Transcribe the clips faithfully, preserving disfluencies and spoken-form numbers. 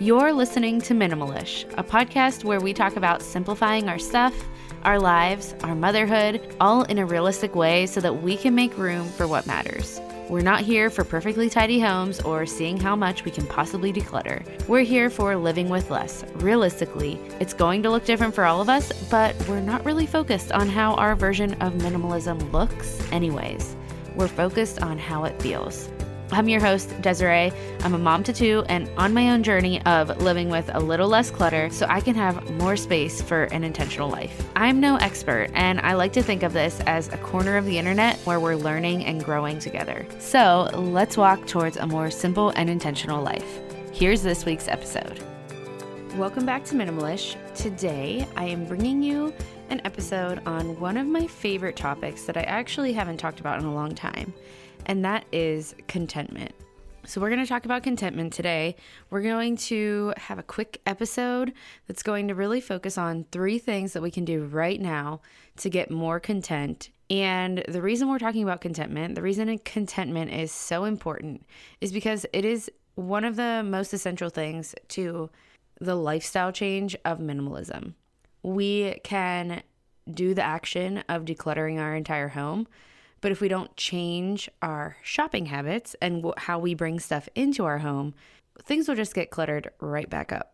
You're listening to Minimalish, a podcast where we talk about simplifying our stuff, our lives, our motherhood, all in a realistic way so that we can make room for what matters. We're not here for perfectly tidy homes or seeing how much we can possibly declutter. We're here for living with less. Realistically, it's going to look different for all of us, but we're not really focused on how our version of minimalism looks anyways. We're focused on how it feels. I'm your host, Desiree. I'm a mom to two and on my own journey of living with a little less clutter so I can have more space for an intentional life. I'm no expert, and I like to think of this as a corner of the internet where we're learning and growing together. So let's walk towards a more simple and intentional life. Here's this week's episode. Welcome back to Minimalish. Today, I am bringing you an episode on one of my favorite topics that I actually haven't talked about in a long time. And that is contentment. So we're going to talk about contentment today. We're going to have a quick episode that's going to really focus on three things that we can do right now to get more content. And the reason we're talking about contentment, the reason contentment is so important is because it is one of the most essential things to the lifestyle change of minimalism. We can do the action of decluttering our entire home, but if we don't change our shopping habits and w- how we bring stuff into our home, things will just get cluttered right back up.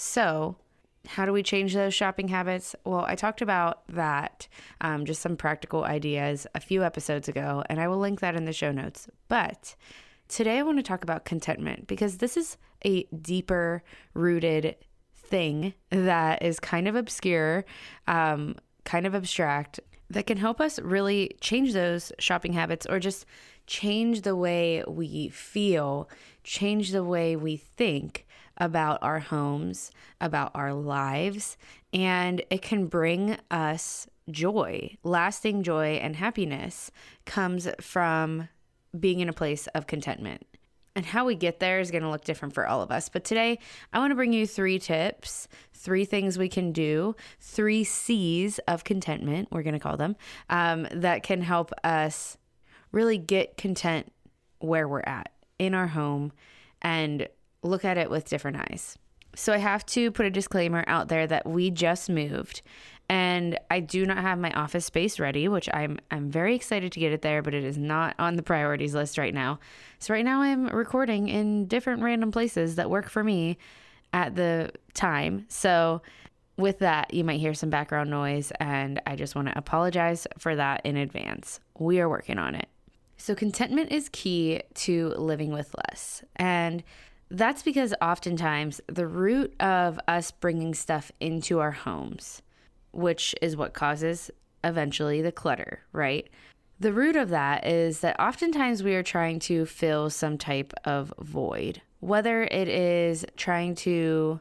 So how do we change those shopping habits? Well, I talked about that, um, just some practical ideas a few episodes ago, and I will link that in the show notes. But today I want to talk about contentment because this is a deeper rooted thing that is kind of obscure, um, kind of abstract, that can help us really change those shopping habits or just change the way we feel, change the way we think about our homes, about our lives, and it can bring us joy. Lasting joy and happiness comes from being in a place of contentment. And how we get there is going to look different for all of us. But today, I want to bring you three tips, three things we can do, three C's of contentment, we're going to call them, um, that can help us really get content where we're at in our home and look at it with different eyes. So I have to put a disclaimer out there that we just moved and I do not have my office space ready, which I'm I'm very excited to get it there, but it is not on the priorities list right now. So right now I'm recording in different random places that work for me at the time. So with that, you might hear some background noise, and I just want to apologize for that in advance. We are working on it. So contentment is key to living with less. And that's because oftentimes the root of us bringing stuff into our homes, which is what causes eventually the clutter, right? The root of that is that oftentimes we are trying to fill some type of void, whether it is trying to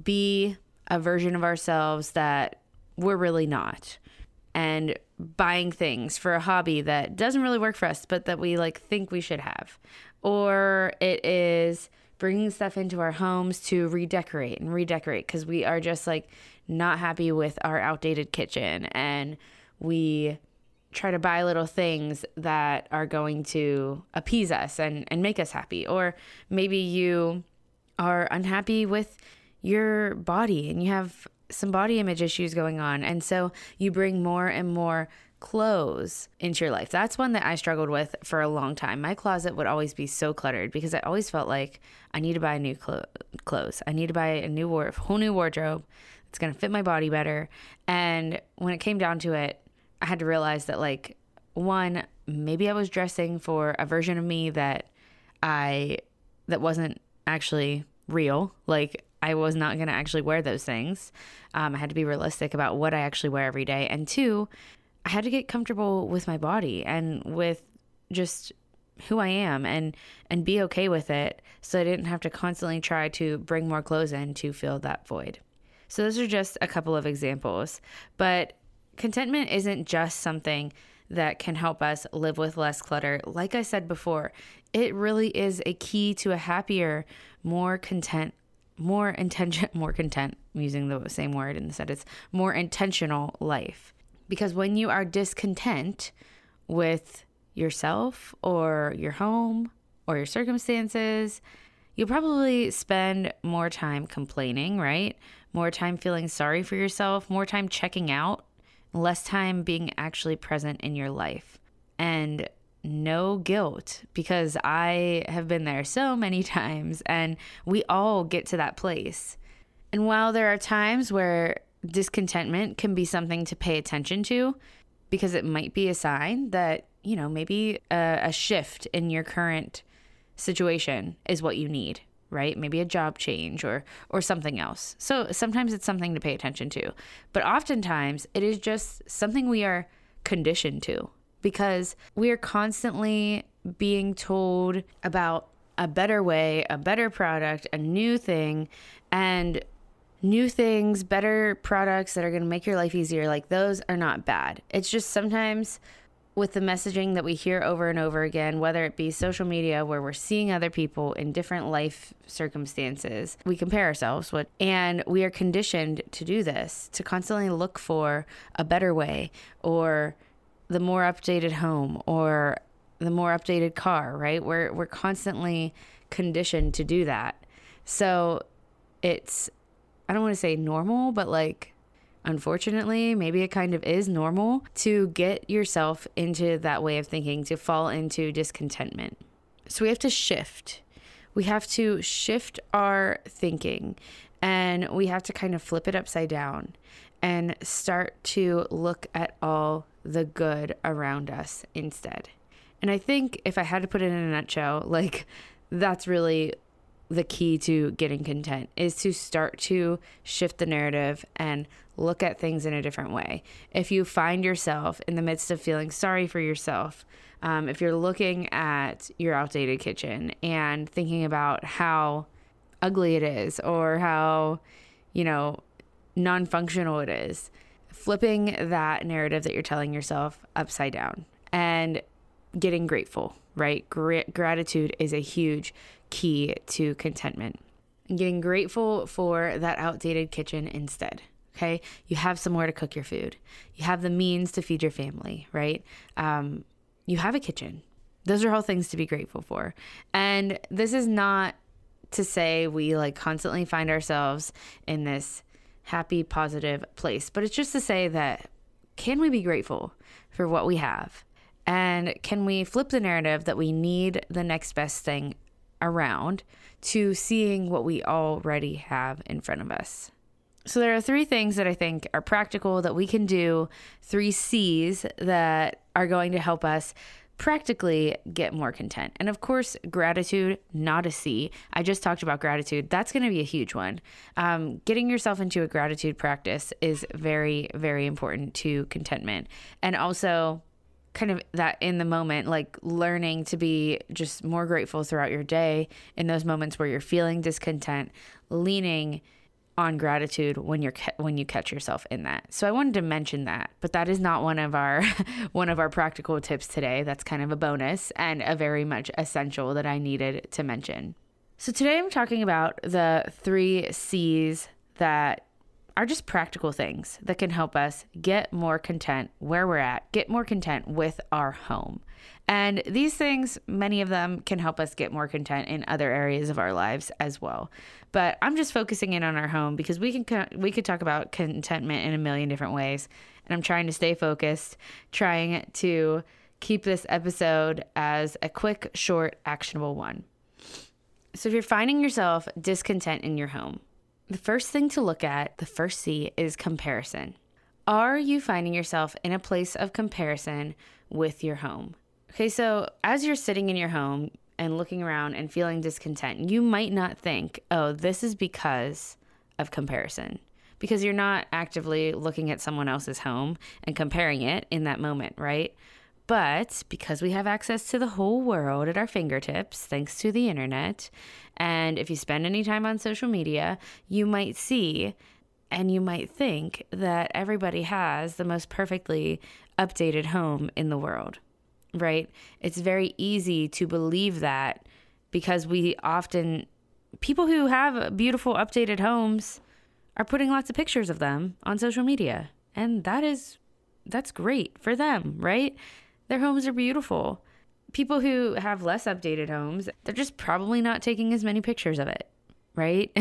be a version of ourselves that we're really not, and buying things for a hobby that doesn't really work for us, but that we like think we should have, or it is bringing stuff into our homes to redecorate and redecorate because we are just like not happy with our outdated kitchen, and we try to buy little things that are going to appease us and, and make us happy. Or maybe you are unhappy with your body and you have some body image issues going on, and so you bring more and more clothes into your life. That's one that I struggled with for a long time. My closet would always be so cluttered because I always felt like I need to buy new clo- clothes. I need to buy a new war- whole new wardrobe. It's going to fit my body better. And when it came down to it, I had to realize that, like, one, maybe I was dressing for a version of me that I, that wasn't actually real. Like, I was not going to actually wear those things. Um, I had to be realistic about what I actually wear every day. And two, I had to get comfortable with my body and with just who I am and, and be okay with it, so I didn't have to constantly try to bring more clothes in to fill that void. So those are just a couple of examples, but contentment isn't just something that can help us live with less clutter. Like I said before, it really is a key to a happier, more content, more intention, more content, I'm using the same word in the sentence, more intentional life. Because when you are discontent with yourself or your home or your circumstances, you'll probably spend more time complaining, right? More time feeling sorry for yourself, more time checking out, less time being actually present in your life. And no guilt, because I have been there so many times, and we all get to that place. And while there are times where discontentment can be something to pay attention to, because it might be a sign that, you know, maybe a, a shift in your current situation is what you need, right? Maybe a job change or or something else. So sometimes it's something to pay attention to, but oftentimes it is just something we are conditioned to, because we are constantly being told about a better way, a better product, a new thing, and new things, better products that are going to make your life easier. Like, those are not bad. It's just sometimes with the messaging that we hear over and over again, whether it be social media where we're seeing other people in different life circumstances, we compare ourselves with, and we are conditioned to do this, to constantly look for a better way, or the more updated home, or the more updated car, right? We're, we're constantly conditioned to do that. So it's, I don't want to say normal, but like, unfortunately, maybe it kind of is normal to get yourself into that way of thinking, to fall into discontentment. So we have to shift. We have to shift our thinking, and we have to kind of flip it upside down and start to look at all the good around us instead. And I think if I had to put it in a nutshell, like, that's really the key to getting content, is to start to shift the narrative and look at things in a different way. If you find yourself in the midst of feeling sorry for yourself, um, if you're looking at your outdated kitchen and thinking about how ugly it is, or how, you know, non-functional it is, flipping that narrative that you're telling yourself upside down and getting grateful, right? Gra- gratitude is a huge key to contentment. And getting grateful for that outdated kitchen instead. Okay. You have somewhere to cook your food. You have the means to feed your family, right? Um, you have a kitchen. Those are all things to be grateful for. And this is not to say we like constantly find ourselves in this happy, positive place, but it's just to say that, can we be grateful for what we have? And can we flip the narrative that we need the next best thing around to seeing what we already have in front of us? So there are three things that I think are practical that we can do, three C's that are going to help us practically get more content. And of course, gratitude, not a C. I just talked about gratitude. That's going to be a huge one. Um, getting yourself into a gratitude practice is very, very important to contentment. And also kind of that in the moment, like learning to be just more grateful throughout your day in those moments where you're feeling discontent, leaning on gratitude when you're when you catch yourself in that. So I wanted to mention that, but that is not one of our one of our practical tips today. That's kind of a bonus and a very much essential that I needed to mention. So today I'm talking about the three C's that are just practical things that can help us get more content where we're at, get more content with our home. And these things, many of them can help us get more content in other areas of our lives as well. But I'm just focusing in on our home because we can we could talk about contentment in a million different ways. And I'm trying to stay focused, trying to keep this episode as a quick, short, actionable one. So if you're finding yourself discontent in your home, the first thing to look at, the first C, is comparison. Are you finding yourself in a place of comparison with your home? Okay, so as you're sitting in your home and looking around and feeling discontent, you might not think, oh, this is because of comparison, because you're not actively looking at someone else's home and comparing it in that moment, right? But because we have access to the whole world at our fingertips, thanks to the internet, and if you spend any time on social media, you might see and you might think that everybody has the most perfectly updated home in the world, right? It's very easy to believe that because we often, people who have beautiful updated homes are putting lots of pictures of them on social media. And that is, that's great for them, right? Their homes are beautiful. people who have less updated homes, they're just probably not taking as many pictures of it, right?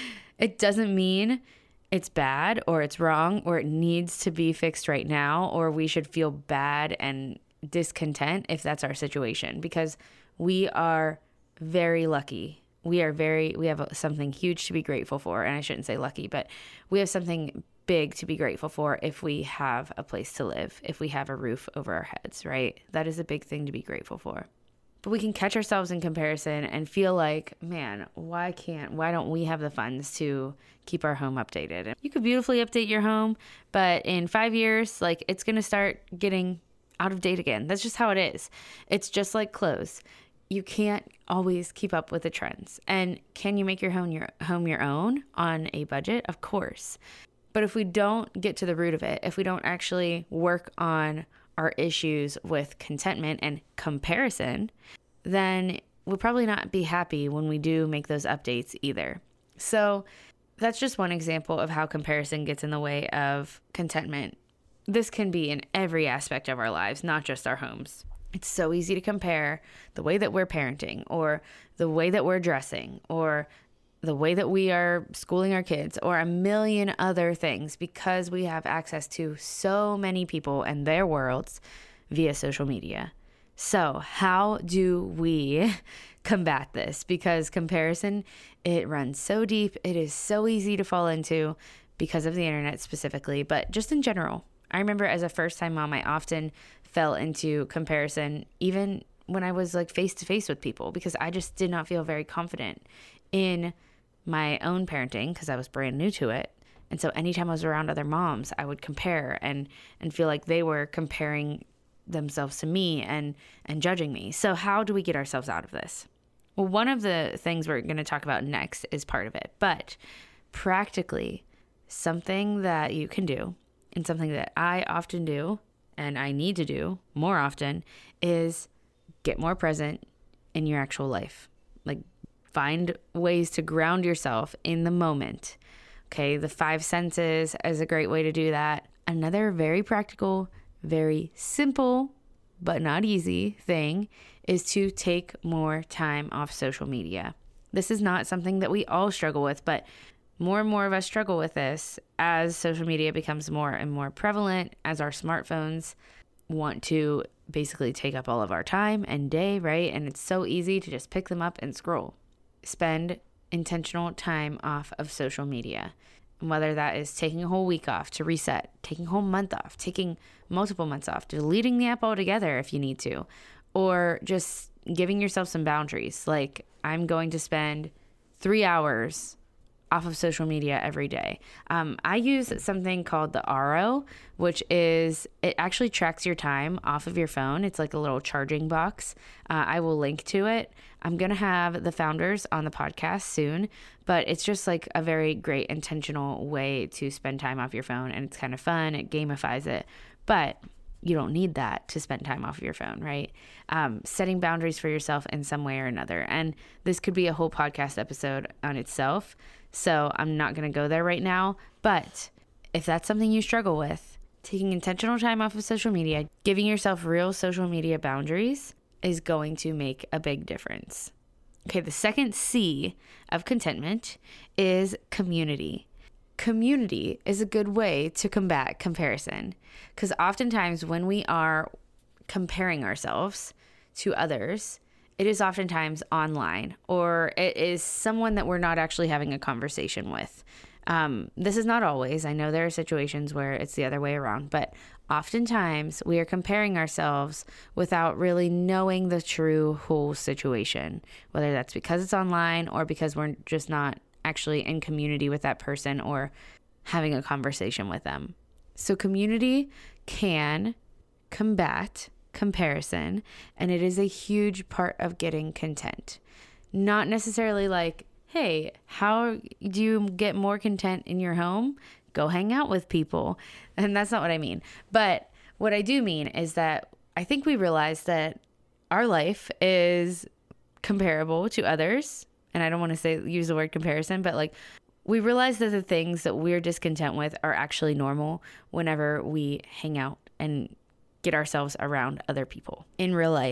It doesn't mean it's bad or it's wrong or it needs to be fixed right now, or we should feel bad and discontent if that's our situation, because we are very lucky. We are very, we have something huge to be grateful for. And I shouldn't say lucky, but we have something big to be grateful for if we have a place to live, if we have a roof over our heads, right? That is a big thing to be grateful for. But we can catch ourselves in comparison and feel like, man, why can't, why don't we have the funds to keep our home updated? You could beautifully update your home, but in five years, like it's going to start getting out of date again. That's just how it is. It's just like clothes. You can't always keep up with the trends. And can you make your home your home your own on a budget? Of course. But if we don't get to the root of it, if we don't actually work on our issues with contentment and comparison, then we'll probably not be happy when we do make those updates either. So that's just one example of how comparison gets in the way of contentment. This can be in every aspect of our lives, not just our homes. It's so easy to compare the way that we're parenting, or the way that we're dressing, or the way that we are schooling our kids, or a million other things, because we have access to so many people and their worlds via social media. So how do we combat this? Because comparison, it runs so deep. It is so easy to fall into because of the internet specifically, but just in general. I remember as a first-time mom, I often fell into comparison, even when I was like face-to-face with people, because I just did not feel very confident in my own parenting because I was brand new to it. And so anytime I was around other moms, I would compare and and feel like they were comparing themselves to me and and judging me. So how do we get ourselves out of this? Well, one of the things we're going to talk about next is part of it, but practically something that you can do, and something that I often do and I need to do more often, is get more present in your actual life. Like, find ways to ground yourself in the moment. Okay, the five senses is a great way to do that. Another very practical, very simple, but not easy thing is to take more time off social media. This is not something that we all struggle with, but more and more of us struggle with this as social media becomes more and more prevalent, as our smartphones want to basically take up all of our time and day, right? And it's so easy to just pick them up and scroll. Spend intentional time off of social media, whether that is taking a whole week off to reset, taking a whole month off, taking multiple months off, deleting the app altogether if you need to, or just giving yourself some boundaries. Like, I'm going to spend three hours off of social media every day. Um, I use something called the Auro, which is, it actually tracks your time off of your phone. It's like a little charging box. Uh, I will link to it. I'm going to have the founders on the podcast soon, but it's just like a very great intentional way to spend time off your phone. And it's kind of fun. It gamifies it, but you don't need that to spend time off of your phone, right? Um, setting boundaries for yourself in some way or another. And this could be a whole podcast episode on itself. So I'm not going to go there right now. But if that's something you struggle with, taking intentional time off of social media, giving yourself real social media boundaries is going to make a big difference. Okay, the second C of contentment is community. Community is a good way to combat comparison, because oftentimes when we are comparing ourselves to others, it is oftentimes online, or it is someone that we're not actually having a conversation with. Um, this is not always. I know there are situations where it's the other way around, but oftentimes we are comparing ourselves without really knowing the true whole situation, whether that's because it's online or because we're just not actually in community with that person or having a conversation with them. So community can combat comparison, and it is a huge part of getting content. Not necessarily like, hey, how do you get more content in your home? Go hang out with people. And that's not what I mean. But what I do mean is that I think we realize that our life is comparable to others. And I don't want to say use the word comparison, but like we realize that the things that we're discontent with are actually normal whenever we hang out and get ourselves around other people in real life,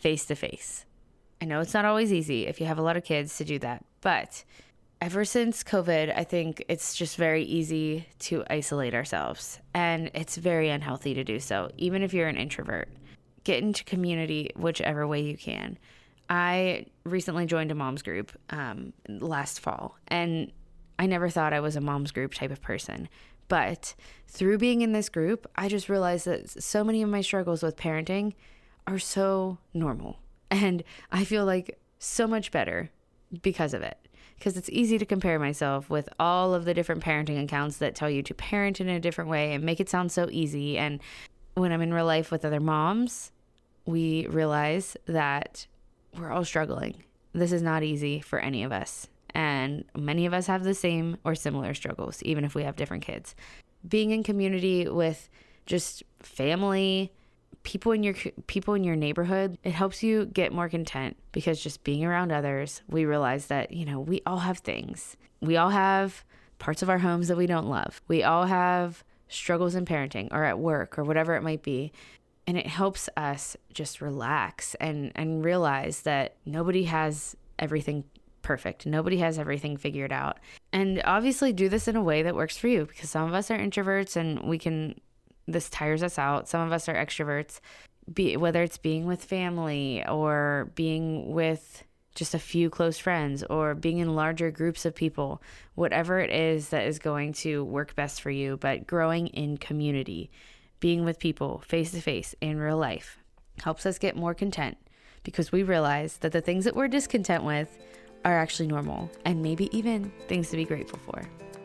face to face. I know it's not always easy if you have a lot of kids to do that, but ever since COVID, I think it's just very easy to isolate ourselves, and it's very unhealthy to do so, even if you're an introvert. Get into community whichever way you can. I recently joined a mom's group um, last fall, and I never thought I was a mom's group type of person. But through being in this group, I just realized that so many of my struggles with parenting are so normal. And I feel like so much better because of it. Because it's easy to compare myself with all of the different parenting accounts that tell you to parent in a different way and make it sound so easy. And when I'm in real life with other moms, we realize that we're all struggling. This is not easy for any of us. And many of us have the same or similar struggles, even if we have different kids. Being in community with just family, people in your people in your neighborhood, it helps you get more content, because just being around others, we realize that, you know, we all have things. We all have parts of our homes that we don't love. We all have struggles in parenting or at work or whatever it might be. And it helps us just relax and, and realize that nobody has everything perfect. Nobody has everything figured out. And obviously do this in a way that works for you, because some of us are introverts and we can, this tires us out. Some of us are extroverts, be, whether it's being with family or being with just a few close friends or being in larger groups of people, whatever it is that is going to work best for you. But growing in community, being with people face to face in real life helps us get more content, because we realize that the things that we're discontent with are actually normal and maybe even things to be grateful for.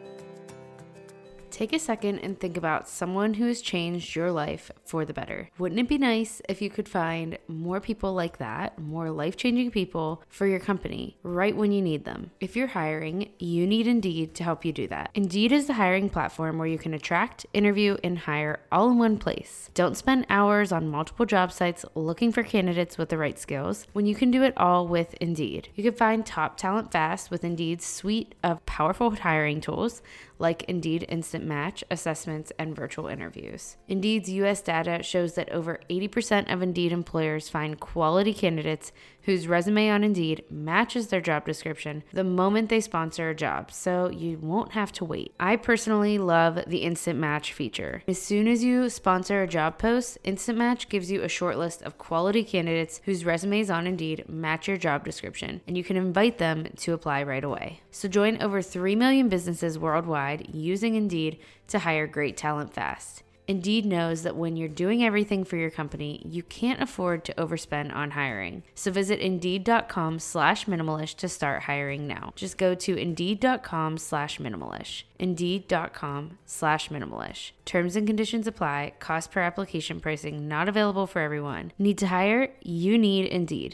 Take a second and think about someone who has changed your life for the better. Wouldn't it be nice if you could find more people like that, more life-changing people for your company right when you need them? If you're hiring, you need Indeed to help you do that. Indeed is the hiring platform where you can attract, interview, and hire all in one place. Don't spend hours on multiple job sites looking for candidates with the right skills when you can do it all with Indeed. You can find top talent fast with Indeed's suite of powerful hiring tools like Indeed Instant Match, assessments, and virtual interviews. Indeed's U S data shows that over eighty percent of Indeed employers find quality candidates whose resume on Indeed matches their job description the moment they sponsor a job, so you won't have to wait. I personally love the Instant Match feature. As soon as you sponsor a job post, Instant Match gives you a short list of quality candidates whose resumes on Indeed match your job description, and you can invite them to apply right away. So join over three million businesses worldwide using Indeed to hire great talent fast. Indeed knows that when you're doing everything for your company, you can't afford to overspend on hiring. So visit Indeed.com slash minimalish to start hiring now. Just go to Indeed.com slash minimalish. Indeed.com slash minimalish. Terms and conditions apply. Cost per application pricing not available for everyone. Need to hire? You need Indeed.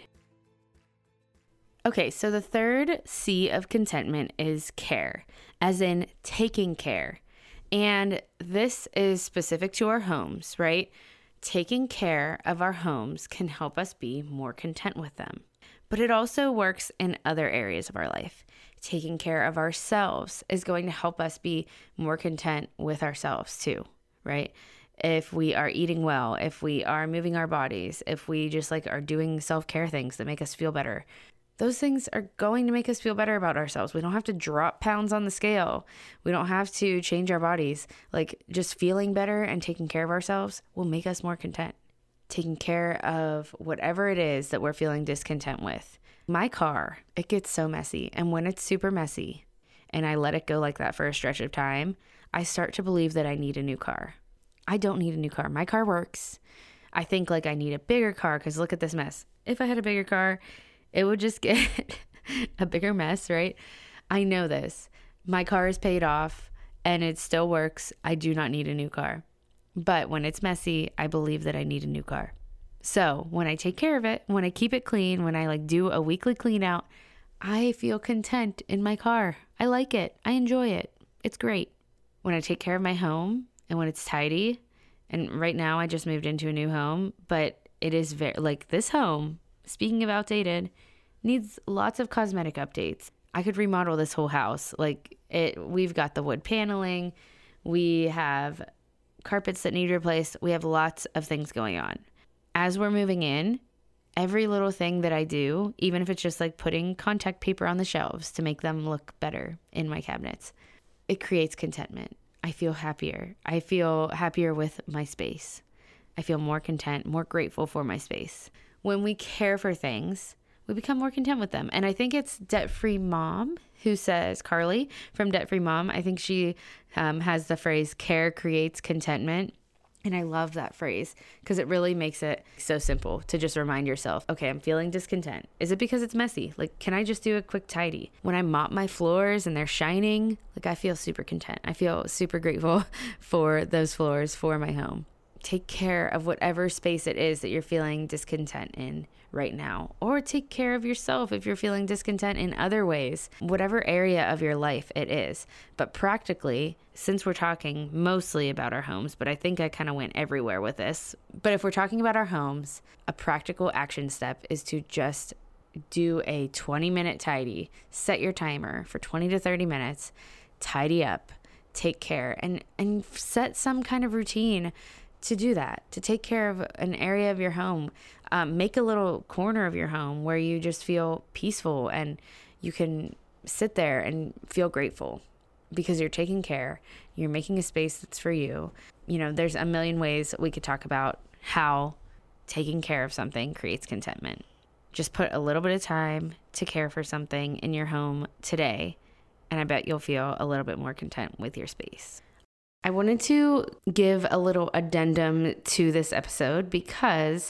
Okay, so the third C of contentment is care, as in taking care. And this is specific to our homes, right? Taking care of our homes can help us be more content with them. But it also works in other areas of our life. Taking care of ourselves is going to help us be more content with ourselves too, right? If we are eating well, if we are moving our bodies, if we just like are doing self-care things that make us feel better, those things are going to make us feel better about ourselves. We don't have to drop pounds on the scale. We don't have to change our bodies. Like, just feeling better and taking care of ourselves will make us more content. Taking care of whatever it is that we're feeling discontent with. My car, it gets so messy. And when it's super messy and I let it go like that for a stretch of time, I start to believe that I need a new car. I don't need a new car. My car works. I think like I need a bigger car because look at this mess. If I had a bigger car, it would just get a bigger mess, right? I know this. My car is paid off and it still works. I do not need a new car. But when it's messy, I believe that I need a new car. So when I take care of it, when I keep it clean, when I like do a weekly clean out, I feel content in my car. I like it. I enjoy it. It's great. When I take care of my home and when it's tidy, and right now I just moved into a new home, but it is very like this home, speaking of outdated, needs lots of cosmetic updates. I could remodel this whole house. Like it, we've got the wood paneling. We have carpets that need replaced. We have lots of things going on. As we're moving in, every little thing that I do, even if it's just like putting contact paper on the shelves to make them look better in my cabinets, it creates contentment. I feel happier. I feel happier with my space. I feel more content, more grateful for my space. When we care for things, we become more content with them. And I think it's Debt Free Mom who says, Carly from Debt Free Mom, I think she um, has the phrase, care creates contentment. And I love that phrase because it really makes it so simple to just remind yourself, okay, I'm feeling discontent. Is it because it's messy? Like, can I just do a quick tidy? When I mop my floors and they're shining, like I feel super content. I feel super grateful for those floors, for my home. Take care of whatever space it is that you're feeling discontent in right now, or take care of yourself if you're feeling discontent in other ways, whatever area of your life it is. But practically, since we're talking mostly about our homes, but I think I kind of went everywhere with this, but if we're talking about our homes, a practical action step is to just do a twenty minute tidy. Set your timer for twenty to thirty minutes, tidy up, take care, and, and set some kind of routine to do that, to take care of an area of your home. Um, make a little corner of your home where you just feel peaceful and you can sit there and feel grateful because you're taking care. You're making a space that's for you. You know, there's a million ways we could talk about how taking care of something creates contentment. Just put a little bit of time to care for something in your home today, and I bet you'll feel a little bit more content with your space. I wanted to give a little addendum to this episode because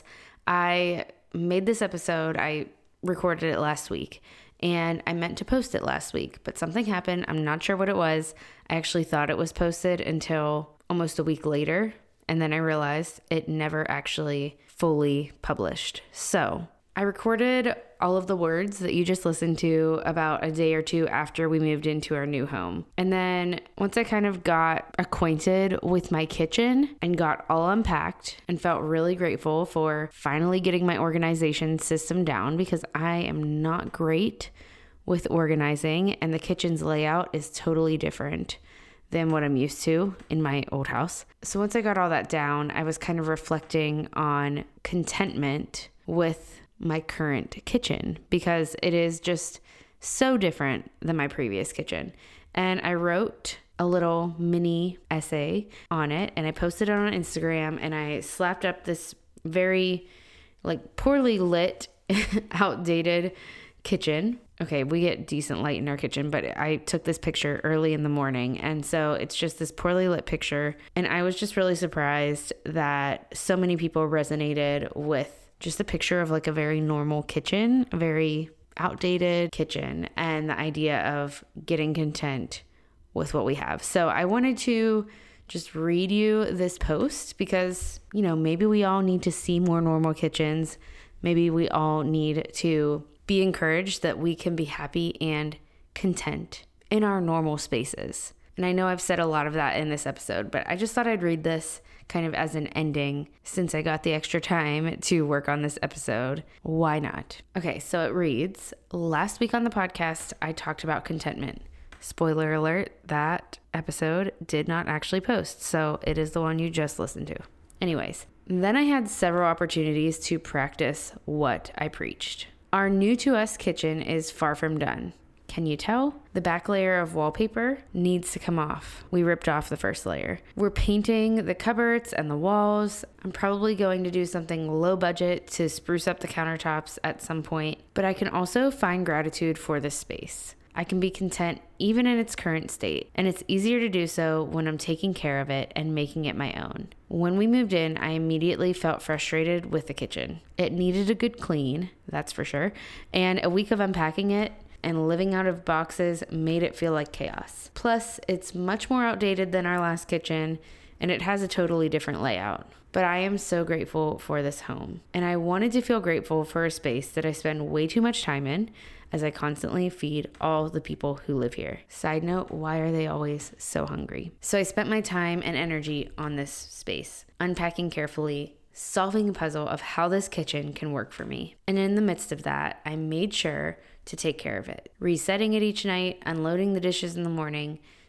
I made this episode, I recorded it last week, and I meant to post it last week, but something happened. I'm not sure what it was. I actually thought it was posted until almost a week later, and then I realized it never actually fully published. So I recorded all of the words that you just listened to about a day or two after we moved into our new home. And then once I kind of got acquainted with my kitchen and got all unpacked and felt really grateful for finally getting my organization system down, because I am not great with organizing and the kitchen's layout is totally different than what I'm used to in my old house. So once I got all that down, I was kind of reflecting on contentment with my current kitchen because it is just so different than my previous kitchen. And I wrote a little mini essay on it and I posted it on Instagram, and I slapped up this very like poorly lit, outdated kitchen. Okay, we get decent light in our kitchen, but I took this picture early in the morning. And so it's just this poorly lit picture. And I was just really surprised that so many people resonated with just a picture of like a very normal kitchen, a very outdated kitchen, and the idea of getting content with what we have. So I wanted to just read you this post because, you know, maybe we all need to see more normal kitchens. Maybe we all need to be encouraged that we can be happy and content in our normal spaces. And I know I've said a lot of that in this episode, but I just thought I'd read this kind of as an ending since I got the extra time to work on this episode. Why not? Okay, so it reads, last week on the podcast, I talked about contentment. Spoiler alert, that episode did not actually post, so it is the one you just listened to. Anyways, then I had several opportunities to practice what I preached. Our new to us kitchen is far from done. Can you tell? The back layer of wallpaper needs to come off. We ripped off the first layer. We're painting the cupboards and the walls. I'm probably going to do something low budget to spruce up the countertops at some point, but I can also find gratitude for this space. I can be content even in its current state, and it's easier to do so when I'm taking care of it and making it my own. When we moved in, I immediately felt frustrated with the kitchen. It needed a good clean, that's for sure, and a week of unpacking it and living out of boxes made it feel like chaos. Plus, it's much more outdated than our last kitchen, and it has a totally different layout. But I am so grateful for this home, and I wanted to feel grateful for a space that I spend way too much time in, as I constantly feed all the people who live here. Side note, why are they always so hungry? So I spent my time and energy on this space, unpacking carefully, solving a puzzle of how this kitchen can work for me. And in the midst of that, I made sure to take care of it, resetting it each night, unloading the dishes in the morning,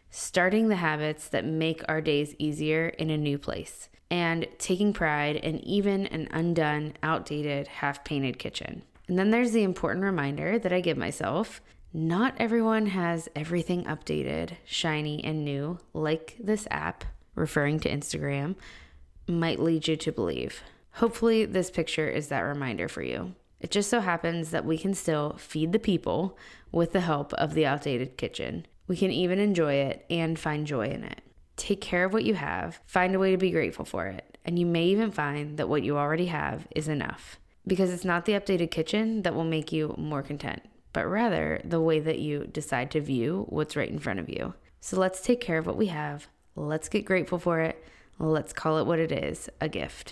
starting the habits that make our days easier in a new place, and taking pride in even an undone, outdated, half-painted kitchen. And then there's the important reminder that I give myself: not everyone has everything updated, shiny, and new like this app, referring to Instagram, might lead you to believe. Hopefully this picture is that reminder for you. It just so happens that we can still feed the people with the help of the outdated kitchen. We can even enjoy it and find joy in it. Take care of what you have, find a way to be grateful for it, and you may even find that what you already have is enough. Because it's not the updated kitchen that will make you more content, but rather the way that you decide to view what's right in front of you. So let's take care of what we have. Let's get grateful for it. Let's call it what it is, a gift.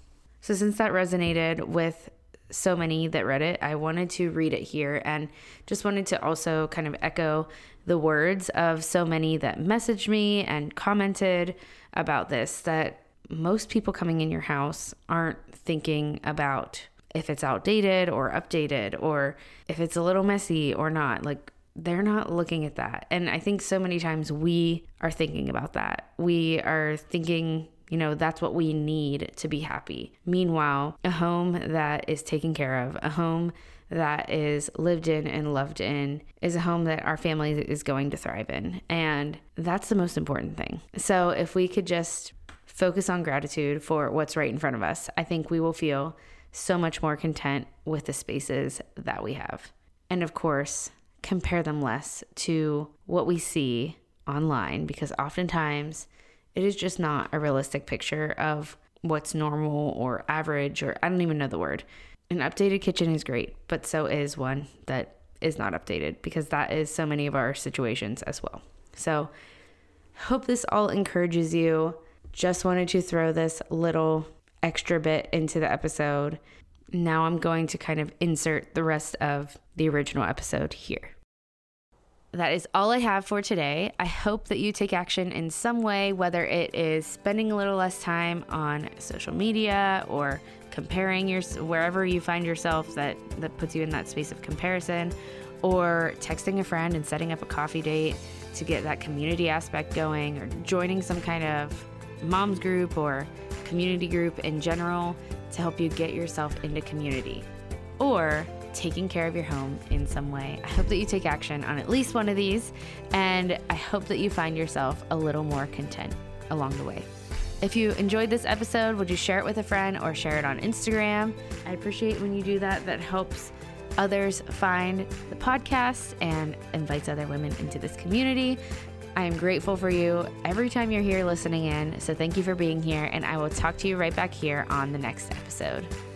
So since that resonated with so many that read it, I wanted to read it here, and just wanted to also kind of echo the words of so many that messaged me and commented about this, that most people coming in your house aren't thinking about if it's outdated or updated, or if it's a little messy or not. Like, they're not looking at that. And I think so many times we are thinking about that. We are thinking, you know, that's what we need to be happy. Meanwhile, a home that is taken care of, a home that is lived in and loved in, is a home that our family is going to thrive in. And that's the most important thing. So if we could just focus on gratitude for what's right in front of us, I think we will feel so much more content with the spaces that we have. And of course, compare them less to what we see online, because oftentimes it is just not a realistic picture of what's normal or average, or I don't even know the word. An updated kitchen is great, but so is one that is not updated, because that is so many of our situations as well. So hope this all encourages you. Just wanted to throw this little extra bit into the episode. Now I'm going to kind of insert the rest of the original episode here. That is all I have for today. I hope that you take action in some way, whether it is spending a little less time on social media, or comparing your wherever you find yourself that, that puts you in that space of comparison, or texting a friend and setting up a coffee date to get that community aspect going, or joining some kind of mom's group or community group in general to help you get yourself into community, or taking care of your home in some way. I hope that you take action on at least one of these, and I hope that you find yourself a little more content along the way. If you enjoyed this episode, would you share it with a friend or share it on Instagram? I appreciate when you do that. That helps others find the podcast and invites other women into this community. I am grateful for you every time you're here listening in. So thank you for being here, and I will talk to you right back here on the next episode.